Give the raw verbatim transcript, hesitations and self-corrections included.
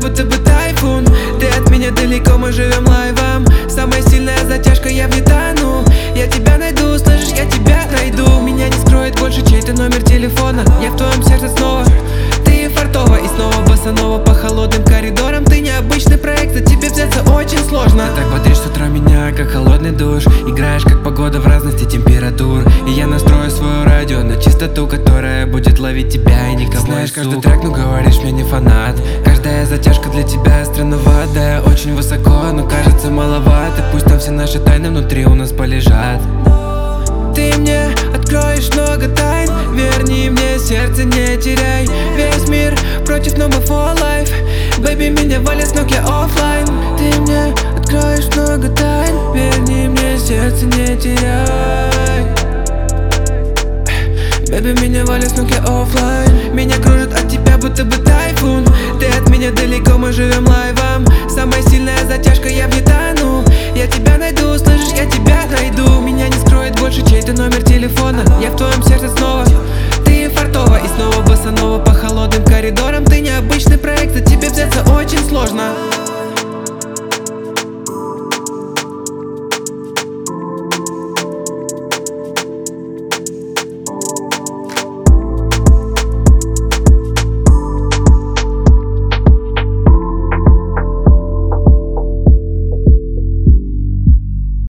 будто бы тайфун. Ты от меня далеко, мы живем лайвом. Самая сильная затяжка, я в не тону. Я тебя найду, слышишь, я тебя найду. Меня не скроет больше чей-то номер телефона. Я в твоем сердце снова. Ты фартова и снова босанова по холодным коридорам. Ты необычный проект, за тебе взяться очень сложно. Ты так бодришь с утра меня, как холодный душ. Играешь как погода в разности температур. И я настрою свое радио на чистоту, которая будет ловить тебя и никого. Знаешь каждый трек, но говоришь, мне не фанат. Каждая затяжка для тебя странноватая. Очень высоко, но кажется маловато. Пусть там все наши тайны внутри у нас полежат. Ты мне откроешь много тайн. Верни мне сердце, не теряй. Весь мир против, но мы for life. Baby, меня валит с ног, я оффлайн. Ты мне откроешь много тайн. Верни мне сердце, не теряй. Baby, меня валит с ног, я оффлайн. Меня кружит от тебя, будто бы тайфун. Ты от меня далеко, мы живем лайвом. Самая сильная затяжка, я в не тону. Я тебя найду, слышишь, я тебя найду. Меня не скроет